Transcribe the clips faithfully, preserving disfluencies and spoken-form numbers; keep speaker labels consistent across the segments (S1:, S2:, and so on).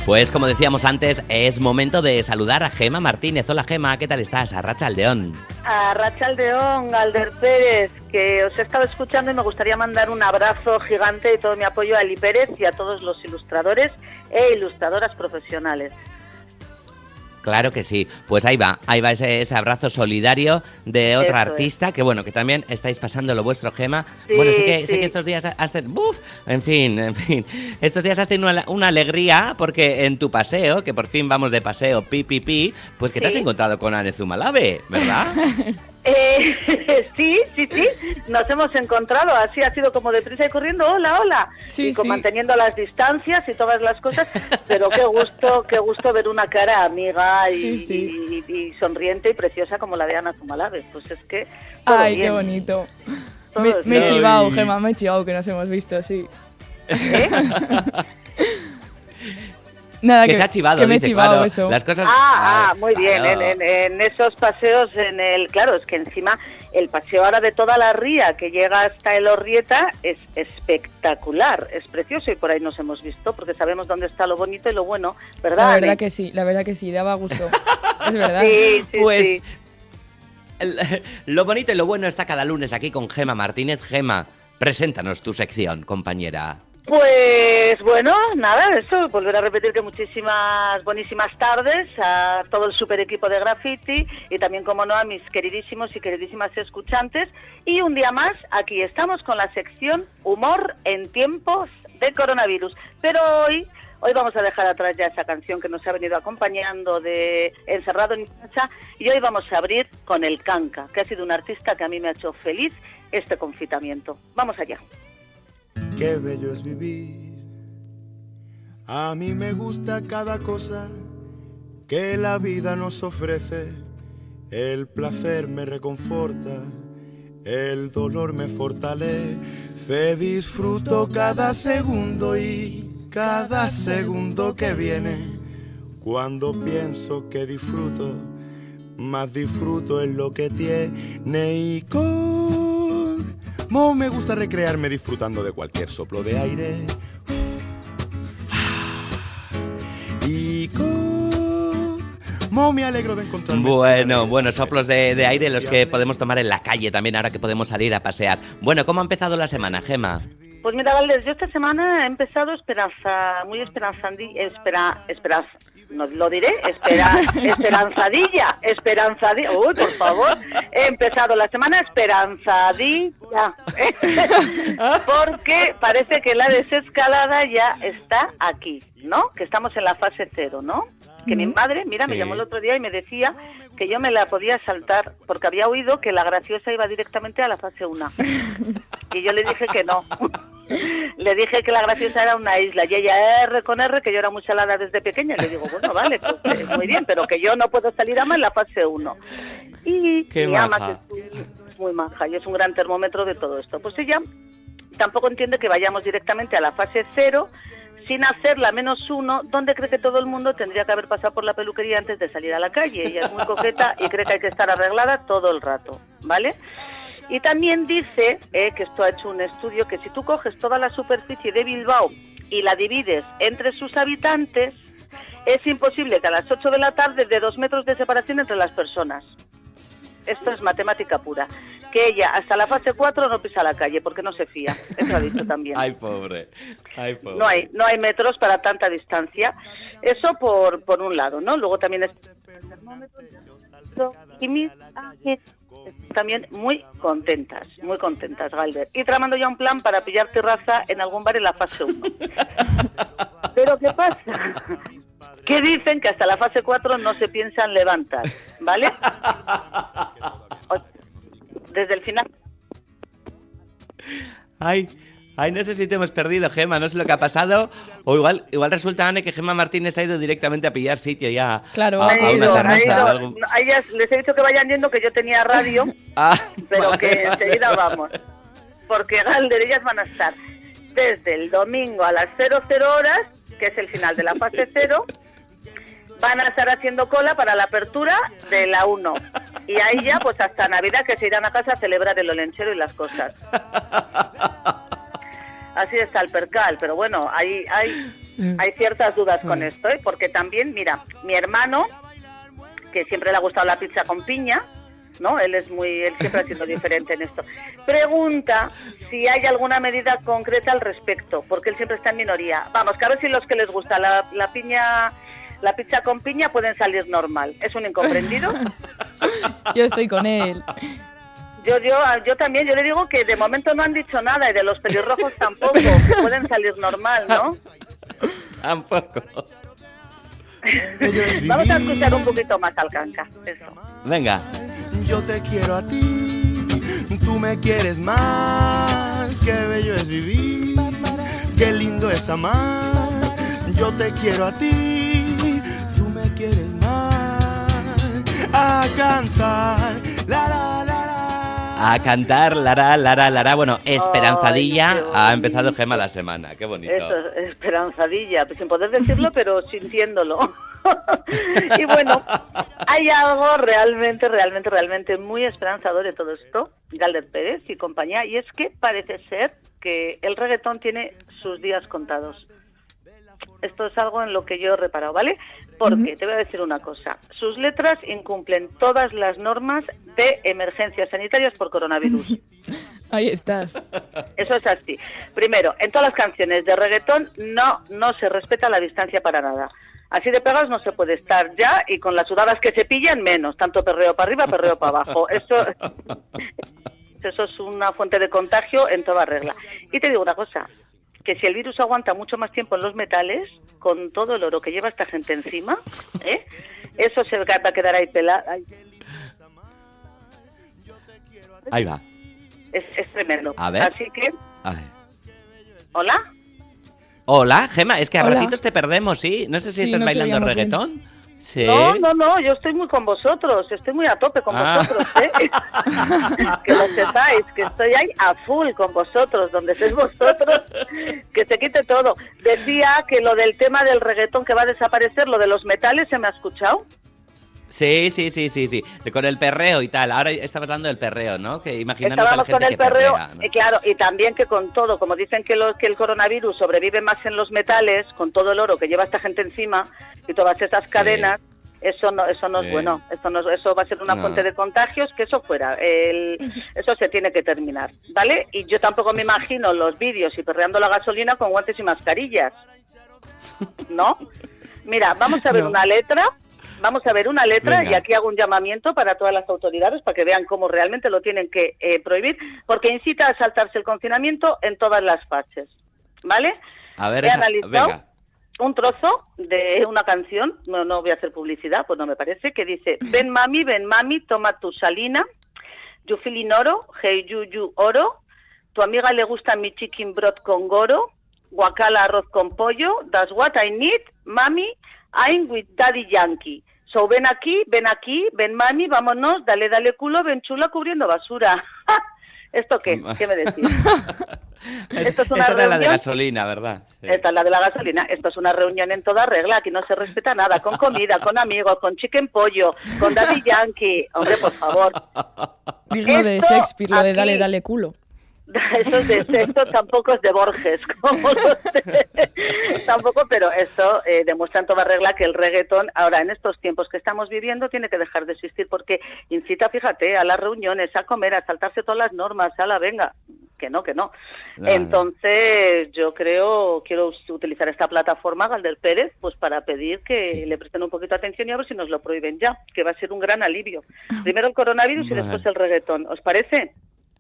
S1: Pues como decíamos antes, es momento de saludar a Gemma Martínez. Hola Gemma, ¿qué tal estás? Arratsaldeón.
S2: Arratsaldeón, Galder Pérez, que os he estado escuchando y me gustaría mandar un abrazo gigante y todo mi apoyo a Eli Pérez y a todos los ilustradores e ilustradoras profesionales.
S1: Claro que sí, pues ahí va, ahí va ese, ese abrazo solidario de otra
S2: Eso
S1: artista,
S2: es.
S1: que bueno, que también estáis pasando lo vuestro, Gemma.
S2: Sí,
S1: bueno, sé que,
S2: sí.
S1: sé que estos días has tenido, ¡buf! En fin, en fin, estos días has tenido una, una alegría porque en tu paseo, que por fin vamos de paseo, pi, pi, pi, pues que
S2: Sí.
S1: te has encontrado con Ane Zumalave, ¿verdad?
S2: Eh, sí, sí, sí, nos hemos encontrado, así ha sido como deprisa y corriendo, hola, hola,
S3: Sí,
S2: y con,
S3: sí.
S2: manteniendo las distancias y todas las cosas, pero qué gusto, qué gusto ver una cara amiga y,
S3: Sí, sí.
S2: y- y sonriente y preciosa como la de Ana Zumalave, pues es que todo
S3: Ay,
S2: bien,
S3: qué bonito.
S2: todo
S3: Me,
S2: es
S3: me he
S2: bien.
S3: chivado,
S1: Ay.
S3: Gemma, me he chivado que nos hemos visto, sí.
S2: ¿Eh?
S3: Nada,
S1: que se ha chivado,
S3: que me he
S1: dice,
S3: chivado
S1: claro,
S3: eso.
S1: las cosas...
S2: Ah, ah,
S1: Ay,
S2: muy bien,
S1: claro.
S2: en, en- en esos paseos, en el, claro, es que encima el paseo ahora de toda la ría que llega hasta el Orrieta es espectacular, es precioso y por ahí nos hemos visto porque sabemos dónde está lo bonito y lo bueno, ¿verdad?
S3: La
S2: Ane?
S3: verdad que sí, la verdad que sí, daba gusto. Es verdad.
S2: Sí, sí,
S1: Pues
S2: sí.
S1: el- lo bonito y lo bueno está cada lunes aquí con Gemma Martínez. Gemma, preséntanos tu sección, compañera.
S2: Pues bueno, nada, eso, volver a repetir que muchísimas buenísimas tardes a todo el super equipo de Graffiti y también, como no, a mis queridísimos y queridísimas escuchantes. Y un día más, aquí estamos con la sección Humor en tiempos de coronavirus. Pero hoy, hoy vamos a dejar atrás ya esa canción que nos ha venido acompañando de Encerrado en mi casa y hoy vamos a abrir con el Canca, que ha sido un artista que a mí me ha hecho feliz este confinamiento. Vamos allá.
S4: Qué bello es vivir. A mí me gusta cada cosa que la vida nos ofrece. El placer me reconforta, el dolor me fortalece. Disfruto cada segundo y cada segundo que viene. Cuando pienso que disfruto, más disfruto en lo que tiene. Y como me gusta recrearme disfrutando de cualquier soplo de aire. Y como me alegro de encontrarme.
S1: Bueno, bueno, soplos de, de aire los que podemos tomar en la calle también ahora que podemos salir a pasear. Bueno, ¿cómo ha empezado la semana, Gemma?
S2: Pues mira, Valdés, yo esta semana he empezado esperanza, muy esperanzandi, espera, esperanza, no lo diré, espera, esperanzadilla, esperanzadilla, uy, por favor, he empezado la semana esperanzadilla, porque parece que la desescalada ya está aquí, ¿no? Que estamos en la fase cero, ¿no? Que mi madre, mira, me
S1: Sí.
S2: llamó el otro día y me decía que yo me la podía saltar porque había oído que la graciosa iba directamente a la fase uno. Y yo le dije que no. Le dije que la graciosa era una isla y ella R con R, que yo era muy salada desde pequeña. Y le digo, bueno, vale, pues eh, muy bien, pero que yo no puedo salir a más en la fase uno. Y
S1: Qué
S2: mi ama,
S1: maja.
S2: que es muy maja y es un gran termómetro de todo esto, pues ella tampoco entiende que vayamos directamente a la fase cero sin hacer la menos uno, donde cree que todo el mundo tendría que haber pasado por la peluquería antes de salir a la calle. Ella es muy coqueta y cree que hay que estar arreglada todo el rato, ¿vale? Y también dice, eh, que esto ha hecho un estudio, que si tú coges toda la superficie de Bilbao y la divides entre sus habitantes, es imposible que a las ocho de la tarde dé dos metros de separación entre las personas. Esto es matemática pura. Que ella hasta la fase cuatro no pisa la calle porque no se fía. Eso ha dicho también.
S1: Ay, pobre. Ay, pobre.
S2: No hay, no hay metros para tanta distancia. Eso por, por un lado, ¿no? Luego también es y mis amigas también muy contentas, muy contentas, Galder. Y tramando ya un plan para pillar terraza en algún bar en la fase uno. Pero ¿qué pasa? Que dicen que hasta la fase cuatro no se piensan levantar, ¿vale? Desde el final.
S1: Ay, ay, no sé si te hemos perdido, Gemma, no sé lo que ha pasado. O igual, igual resulta, Ane, que Gemma Martínez ha ido directamente a pillar sitio ya.
S3: Claro.
S1: a,
S3: Ha
S1: a una
S3: ido, ha
S1: terraza
S3: ido.
S1: o algo.
S2: A ellas les he dicho que vayan yendo, que yo tenía radio,
S1: Ah,
S2: pero
S1: vale,
S2: que
S1: vale.
S2: enseguida vamos. Porque, Galder, ellas van a estar desde el domingo a las cero cero horas, que es el final de la fase cero, van a estar haciendo cola para la apertura de la uno. Y ahí ya, pues hasta Navidad, que se irán a casa a celebrar el olenchero y las cosas. Así está el percal, pero bueno, hay, hay, hay ciertas dudas con esto, ¿eh? Porque también, mira, mi hermano, que siempre le ha gustado la pizza con piña, ¿no? Él es muy, él siempre ha sido diferente en esto. Pregunta si hay alguna medida concreta al respecto, porque él siempre está en minoría. Vamos, que a ver si los que les gusta la, la piña, la pizza con piña pueden salir normal. ¿Es un incomprendido?
S3: Yo estoy con él.
S2: Yo, yo, yo también, yo le digo que de momento no han dicho nada y de los pelirrojos tampoco, que pueden salir normal, ¿no?
S1: Tampoco.
S2: Vamos a escuchar un poquito más al Kanka, eso.
S1: Venga.
S4: Yo te quiero a ti, tú me quieres más, qué bello es vivir, qué lindo es amar. Yo te quiero a ti, tú me quieres más, a cantar, la la la la.
S1: A cantar, Lara, Lara, Lara. Bueno, esperanzadilla.
S2: Ay,
S1: ha empezado Gemma la semana. Qué bonito.
S2: Eso, esperanzadilla, pues sin poder decirlo, pero sintiéndolo. Y bueno, hay algo realmente, realmente, realmente muy esperanzador de todo esto, Galder Pérez y compañía, y es que parece ser que el reggaetón tiene sus días contados. Esto es algo en lo que yo he reparado, ¿vale? Porque te voy a decir una cosa, sus letras incumplen todas las normas de emergencias sanitarias por coronavirus.
S3: Ahí estás.
S2: Eso es así. Primero, en todas las canciones de reggaetón no, no se respeta la distancia para nada. Así de pegados no se puede estar ya, y con las sudadas que se pillan menos, tanto perreo para arriba, perreo para abajo. Eso, eso es una fuente de contagio en toda regla. Y te digo una cosa, que si el virus aguanta mucho más tiempo en los metales, con todo el oro que lleva esta gente encima, ¿eh? Eso se va a quedar ahí pelado.
S1: Ahí va.
S2: Es, es tremendo.
S1: A ver.
S2: Así que...
S1: A ver.
S2: ¿Hola?
S1: Hola, Gemma, es que a
S3: Hola.
S1: ratitos te perdemos, ¿sí? No sé si
S3: Sí,
S1: estás
S3: no te
S1: bailando
S3: oíamos
S1: reggaetón. Sí.
S2: No, no, no, yo estoy muy con vosotros, estoy muy a tope con
S1: Ah.
S2: vosotros, ¿eh? Que lo sepáis, que estoy ahí a full con vosotros, donde estéis vosotros, que se quite todo. Decía que lo del tema del reggaetón que va a desaparecer, lo de los metales, ¿se me ha escuchado?
S1: Sí, sí, sí, sí, sí. Con el perreo y tal. Ahora estabas hablando del perreo, ¿no? Que imaginando
S2: Estábamos
S1: a la gente
S2: con el
S1: que
S2: perreo,
S1: perrea, ¿no?
S2: y claro, y también que con todo, como dicen que, lo, que el coronavirus sobrevive más en los metales, con todo el oro que lleva esta gente encima y todas esas cadenas, eso no, eso no
S1: Sí.
S2: es bueno, eso, no, eso va a ser una
S1: No.
S2: fuente de contagios, que eso fuera, el, eso se tiene que terminar, ¿vale? Y yo tampoco me imagino los vídeos y perreando la gasolina con guantes y mascarillas, ¿no? Mira, vamos a ver
S1: No.
S2: una letra. Vamos a ver una letra.
S1: Venga.
S2: Y aquí hago un llamamiento para todas las autoridades para que vean cómo realmente lo tienen que eh, prohibir, porque incita a saltarse el confinamiento en todas las fases, ¿vale?
S1: A ver,
S2: He
S1: esa...
S2: analizado
S1: venga.
S2: un trozo de una canción, no, no voy a hacer publicidad, pues no me parece, que dice: ven mami, ven mami, toma tu salina, you feeling oro, hey you you oro, tu amiga le gusta mi chicken broth con goro, guacala arroz con pollo, that's what I need, mami, I'm with daddy yankee. So ven aquí, ven aquí, ven mami, vámonos, dale, dale culo, ven chula cubriendo basura. ¿Esto qué? ¿Qué me decís? Esto es una
S1: Esta era la de
S2: reunión.
S1: gasolina, ¿verdad? Sí.
S2: Esta es la de la gasolina. Esto es una reunión en toda regla. Aquí no se respeta nada. Con comida, con amigos, con chicken pollo, con daddy yankee. Hombre, por favor.
S3: Digno de
S2: Esto
S3: Shakespeare, lo de
S2: aquí-
S3: dale, dale culo.
S2: Eso es de esto tampoco es de Borges, como lo sé. Tampoco, pero eso eh, demuestra en toda regla que el reggaetón, ahora en estos tiempos que estamos viviendo, tiene que dejar de existir, porque incita, fíjate, a las reuniones, a comer, a saltarse todas las normas, a la venga, que no, que no.
S1: Nada.
S2: Entonces, yo creo, quiero utilizar esta plataforma, Galder Pérez, pues para pedir que
S1: Sí.
S2: le presten un poquito de atención y a ver si nos lo prohíben ya, que va a ser un gran alivio. Primero el coronavirus y
S1: Vale.
S2: después el reggaetón, ¿os parece?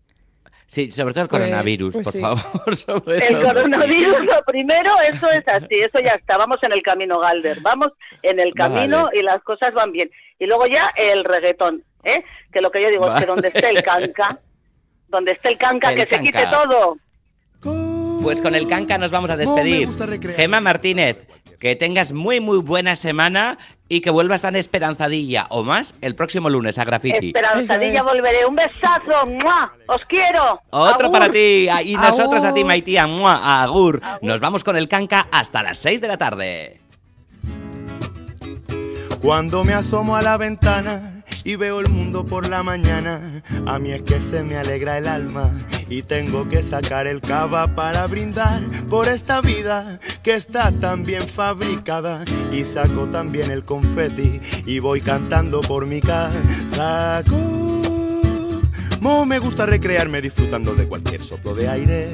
S1: Sí, sobre todo el
S3: Pues-
S1: coronavirus,
S3: pues
S1: por
S3: sí.
S1: favor. sobre
S2: El
S1: todo,
S2: coronavirus, lo primero, eso es así, eso ya está, vamos en el camino, Galder, vamos en el camino
S1: Vale.
S2: y las cosas van bien. Y luego ya el reggaetón, ¿eh? Que lo que yo digo es
S1: Vale.
S2: que donde esté el canca, donde esté el canca,
S1: El
S2: que se quite
S1: canca.
S2: todo.
S1: sí. Pues con el canca nos vamos a
S4: Oh, me
S1: despedir.
S4: gusta recrear.
S1: Gemma Martínez, que tengas muy, muy buena semana y que vuelvas tan esperanzadilla o más el próximo lunes a Graffiti.
S2: Esperanzadilla,
S3: Eso es.
S2: volveré. Un besazo, ¡mua! ¡Os quiero!
S1: Otro
S2: Agur.
S1: para ti y nosotros a ti,
S3: Agur.
S1: Maitía. ¡Mua! Agur. Nos vamos con el canca hasta las seis de la tarde.
S4: Cuando me asomo a la ventana y veo el mundo por la mañana. A mí es que se me alegra el alma y tengo que sacar el cava para brindar por esta vida que está tan bien fabricada. Y saco también el confeti y voy cantando por mi casa. Como me gusta recrearme disfrutando de cualquier soplo de aire.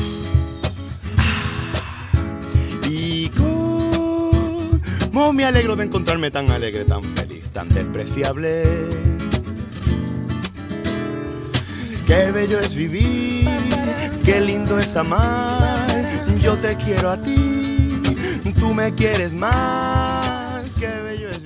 S4: Y como me alegro de encontrarme tan alegre, tan feliz, tan despreciable. Qué bello es vivir, qué lindo es amar. Yo te quiero a ti, tú me quieres más. Qué bello es